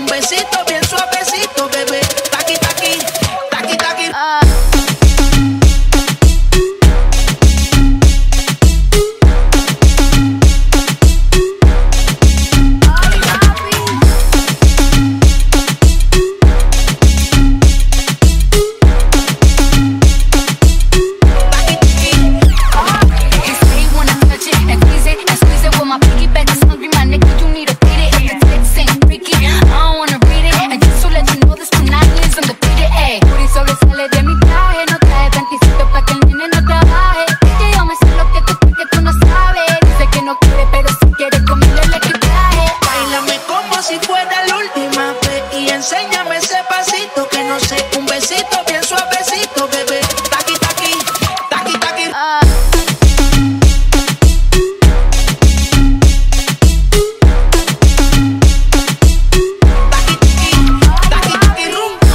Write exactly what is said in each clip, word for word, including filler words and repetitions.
besito bien suavecito, bebé. Taqui, taqui, taqui, taqui. Uh. Enséñame ese pasito que no sé, un besito bien suavecito, bebé. Taqui, taqui, taqui, taqui. Uh. Taqui, taqui, taqui, taqui, rumba.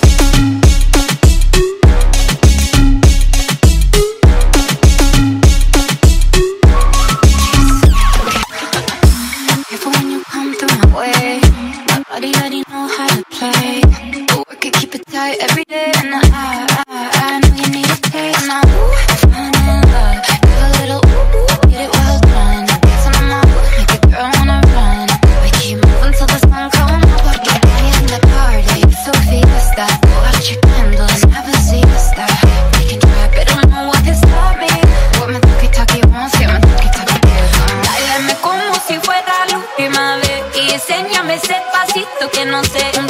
Careful when you come through my way. My body already know how to play. But work it, keep it tight every day. And I, I, I know you need a taste. Now, ooh, I'm in love. Give a little ooh, ooh, get it well done. Dancing on my foot, make a girl wanna run. We keep moving till the sun comes up. Porque I am the party, so fiesta. Go out your candles, have a siesta. We can try, but don't know what can stop me. What my talkie-talkie wants, yeah, my talkie-talkie gives. Dáleme como si fuera la última vez y enséñame ese pasito que no sé.